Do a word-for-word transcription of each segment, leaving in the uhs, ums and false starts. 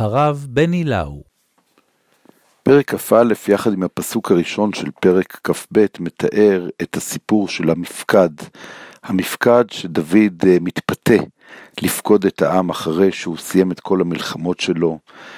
הרב בני לאו. פרק כ"א יחד עם הפסוק הראשון של פרק כ"ב מתאר את הסיפור של המפקד. המפקד שדוד מתפתה לפקוד את העם אחרי שהוא סיים את כל המלחמות שלו.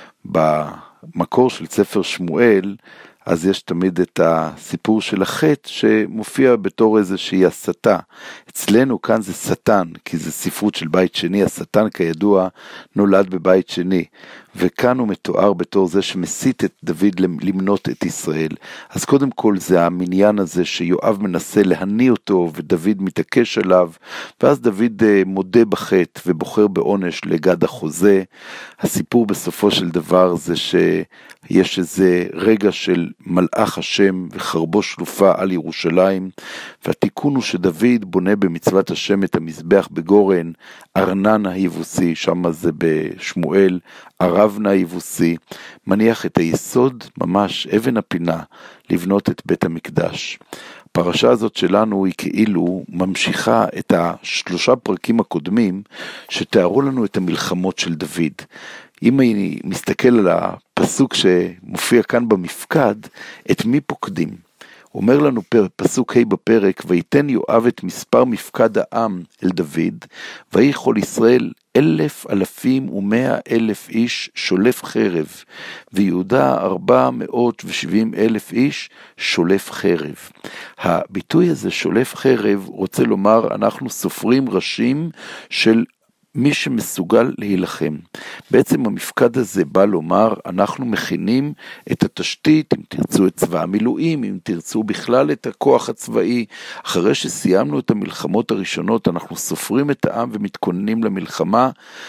במקור של ספר שמואל, אז יש תמיד את הסיפור של החטא שמופיע בתור איזושהי הסתה. אצלנו כאן זה שטן, כי זה ספרות של בית שני, השטן כידוע נולד בבית שני, וכאן הוא מתואר בתור זה שמסית את דוד למנות את ישראל. אז קודם כל זה המניין הזה שיואב מנסה להניא אותו ודוד מתעקש עליו, ואז דוד מודה בחטא ובוחר בעונש לגד החוזה. הסיפור בסופו של דבר זה שיש איזה רגע של מלאך השם וחרבו שלופה על ירושלים, והתיקון הוא שדוד בונה במצוות השם את המזבח בגורן, ארנן היבוסי, שם זה בשמואל, ערבנה היבוסי, מניח את היסוד, ממש אבן הפינה, לבנות את בית המקדש. הפרשה הזאת שלנו היא כאילו ממשיכה את השלושה פרקים הקודמים שתיארו לנו את המלחמות של דוד. אם אני מסתכל על הפסוק שמופיע כאן במפקד, את מי פוקדים? אומר לנו פסוק ה' בפרק, ויתן יואב את מספר מפקד העם אל דוד, ויהי כל ישראל אלף אלפים ומאה אלף איש שולף חרב, ויהודה ארבע מאות ושבעים אלף איש שולף חרב. הביטוי הזה שולף חרב רוצה לומר אנחנו סופרים ראשים של מי שמסוגל להילחם. בעצם המפקד הזה בא לומר, אנחנו מכינים את התשתית, אם תרצו את צבא המילואים, אם תרצו בכלל את הכוח הצבאי. אחרי שסיימנו את המלחמות הראשונות, אנחנו סופרים את העם ומתכוננים למלחמה.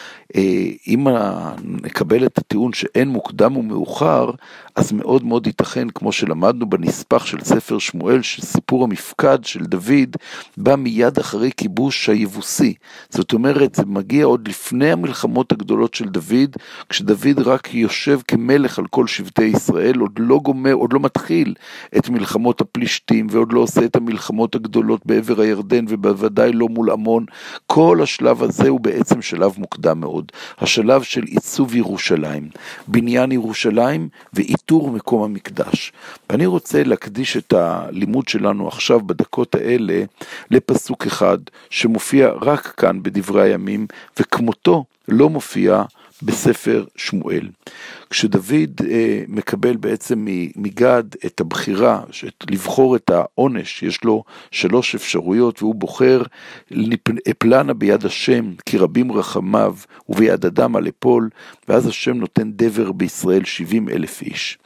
אם נקבל את הטיעון שאין מוקדם ומאוחר, אז מאוד מאוד ייתכן, כמו שלמדנו בנספח של ספר שמואל, שסיפור המפקד של דוד בא מיד אחרי כיבוש היבוסי. זאת אומרת, זה מגיע עוד לפני המלחמות הגדולות של דוד, כשדוד רק יושב כמלך על כל שבטי ישראל, עוד לא גומר, עוד לא מתחיל את מלחמות הפלישתים, ועוד לא עושה את המלחמות הגדולות בעבר הירדן, ובוודאי לא מול עמון. כל השלב הזה הוא בעצם שלב מוקדם מאוד. השלב של עיצוב ירושלים, בניין ירושלים ואיתור מקום המקדש. ואני רוצה להקדיש את הלימוד שלנו עכשיו בדקות האלה לפסוק אחד שמופיע רק כאן בדברי הימים, וכמותו לא מופיע בספר שמואל. כשדוד אה, מקבל בעצם מגד את הבחירה, לבחור את העונש, יש לו שלוש אפשרויות, והוא בוחר אפלנה ביד השם, כי רבים רחמיו, וביד אדם על אפול, ואז השם נותן דבר בישראל שבעים אלף איש.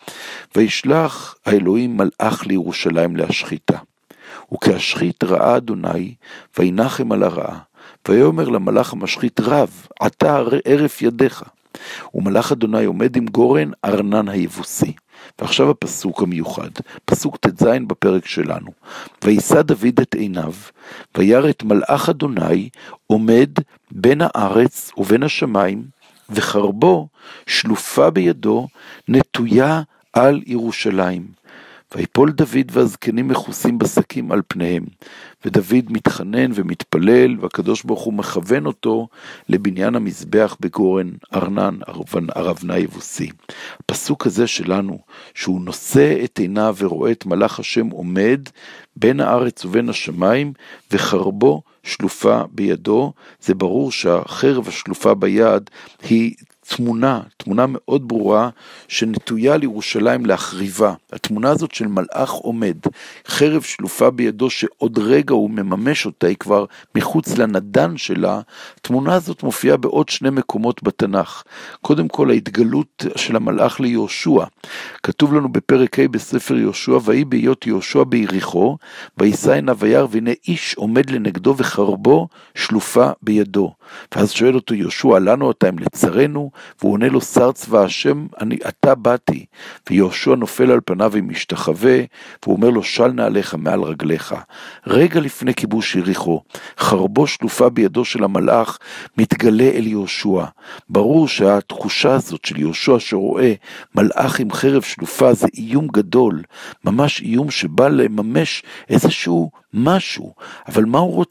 וישלח האלוהים מלאך לירושלים להשחיתה. וכהשחית ראה אדוני, וינחם על הרעה. ויאמר למלאך המשחית רב, עתה ערף ידיך. ומלאך אדוני עומד עם גורן ארנן היבוסי. ועכשיו הפסוק המיוחד, פסוק ת' בפרק שלנו. וישא דוד את עיניו, וירא את מלאך אדוני עומד בין הארץ ובין השמיים, וחרבו שלופה בידו נטויה על ירושלים. ויפול דוד והזקנים מכוסים בשקים על פניהם, ודוד מתחנן ומתפלל, והקדוש ברוך הוא מכוון אותו לבניין המזבח בגורן ארנן ארבנה יבוסי. הפסוק הזה שלנו, שהוא נושא את עיניו ורואה את מלאך השם עומד בין הארץ ובין השמיים, וחרבו שלופה בידו, זה ברור שהחרב השלופה ביד היא תמונה, תמונה מאוד ברורה שנטויה לירושלים להחריבה. התמונה הזאת של מלאך עומד, חרב שלופה בידו שעוד רגע הוא מממש אותה, היא כבר מחוץ לנדן שלה. התמונה הזאת מופיעה בעוד שני מקומות בתנ"ך. קודם כל ההתגלות של המלאך ליהושע. כתוב לנו בפרק ה' בספר יהושע, ויהי בהיות יהושע ביריחו, וישא עיניו וירא והנה איש עומד לנגדו וחרבו שלופה בידו. ואז שואל אותו יהושע, לנו אתה אם לצרנו? והוא עונה לו, שר צבא השם, אני, אתה באתי. ויהושע נופל על פניו ומשתחווה, והוא אומר לו, של נעליך מעל רגליך. רגע לפני כיבוש יריחו, חרבו שלופה בידו של המלאך, מתגלה אל יהושע. ברור שהתחושה הזאת של יהושע שרואה מלאך עם חרב שלופה, זה איום גדול, ממש איום שבא לממש איזשהו משהו. אבל מה הוא רוצה?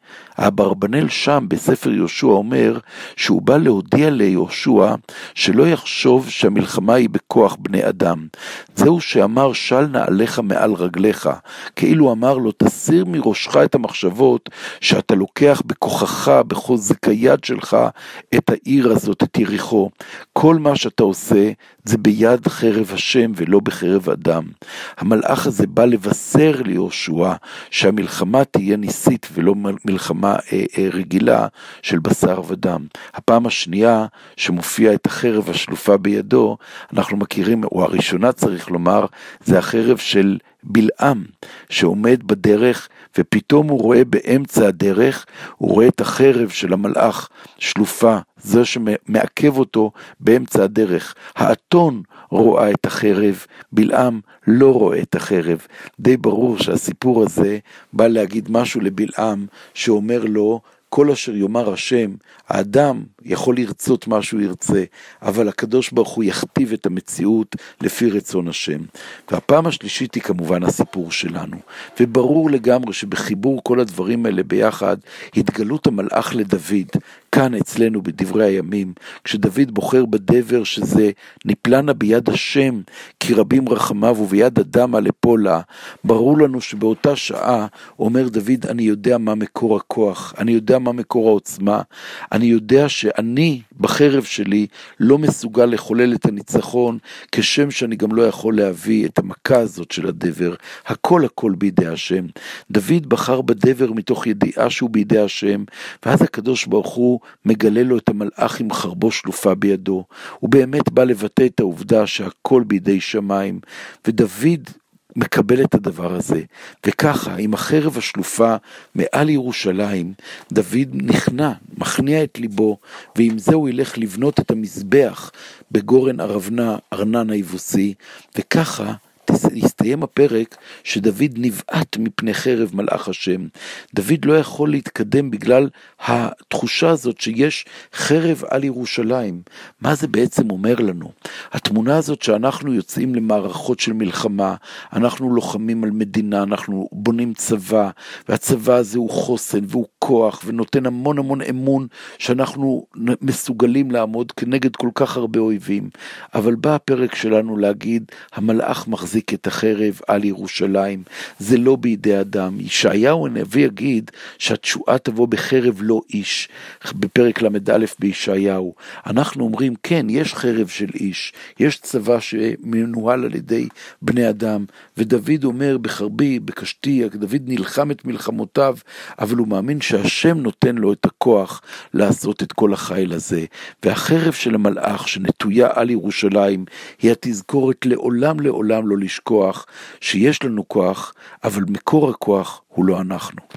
האברבנאל שם בספר יהושע אומר שהוא בא להודיע ליהושע שלא יחשוב שהמלחמה היא בכוח בני אדם. זהו שאמר של נעליך מעל רגליך, כאילו אמר לו תסיר מראשך את המחשבות שאתה לוקח בכוחך, בחוזק היד שלך את העיר הזאת, את יריחו. כל מה שאתה עושה זה ביד חרב השם ולא בחרב אדם. המלאך הזה בא לבשר ליהושע שהמלחמה תהיה ניסית ולא מלחמה אה, אה, רגילה של בשר ודם. הפעם השנייה שמופיע את החרב השלופה בידו, אנחנו מכירים, או הראשונה צריך לומר, זה החרב של בלעם שעומד בדרך ופתאום הוא רואה באמצע הדרך, הוא רואה את החרב של המלאך שלופה, זה שמעכב אותו באמצע הדרך. האתון רואה את החרב, בלעם לא רואה את החרב. די ברור שהסיפור הזה בא להגיד משהו לבלעם שאומר לו, כל אשר יאמר השם, האדם יכול לרצות מה שהוא ירצה, אבל הקדוש ברוך הוא יכתיב את המציאות לפי רצון השם. והפעם השלישית היא כמובן הסיפור שלנו. וברור לגמרי שבחיבור כל הדברים האלה ביחד, התגלות המלאך לדוד, כאן אצלנו בדברי הימים, כשדוד בוחר בדבר שזה נפלנה ביד השם, כי רבים רחמיו וביד אדם על אפולה, ברור לנו שבאותה שעה אומר דוד, אני יודע מה מקור הכוח, אני יודע מה מקור העוצמה, אני יודע שאני בחרב שלי לא מסוגל לחולל את הניצחון, כשם שאני גם לא יכול להביא את המכה הזאת של הדבר, הכל הכל בידי השם. דוד בחר בדבר מתוך ידיעה שהוא בידי השם, ואז הקדוש ברוך הוא מגלה לו את המלאך עם חרבו שלופה בידו, הוא באמת בא לבטא את העובדה שהכל בידי שמיים, ודוד מקבל את הדבר הזה, וככה עם החרב השלופה מעל ירושלים, דוד נכנע, מכניע את ליבו, ועם זה הוא ילך לבנות את המזבח בגורן ארבנה, ארנן היבוסי, וככה הסתיים הפרק שדוד נבעט מפני חרב מלאך השם. דוד לא יכול להתקדם בגלל התחושה הזאת שיש חרב על ירושלים. מה זה בעצם אומר לנו? התמונה הזאת שאנחנו יוצאים למערכות של מלחמה, אנחנו לוחמים על מדינה, אנחנו בונים צבא, והצבא הזה הוא חוסן והוא כוח ונותן המון המון אמון שאנחנו מסוגלים לעמוד כנגד כל כך הרבה אויבים. אבל בא הפרק שלנו להגיד, המלאך מחזיק את החרב על ירושלים, זה לא בידי אדם. ישעיהו הנביא יגיד שהתשועה תבוא בחרב לא איש, בפרק למד א' בישעיהו. אנחנו אומרים כן, יש חרב של איש, יש צבא שמנוהל על ידי בני אדם, ודוד אומר בחרבי, בקשתי, דוד נלחם את מלחמותיו, אבל הוא מאמין שהשם נותן לו את הכוח לעשות את כל החיל הזה, והחרב של המלאך שנטויה על ירושלים, היא התזכורת לעולם לעולם לא לשכוח שיש לנו כוח, אבל מקור הכוח הוא לא אנחנו.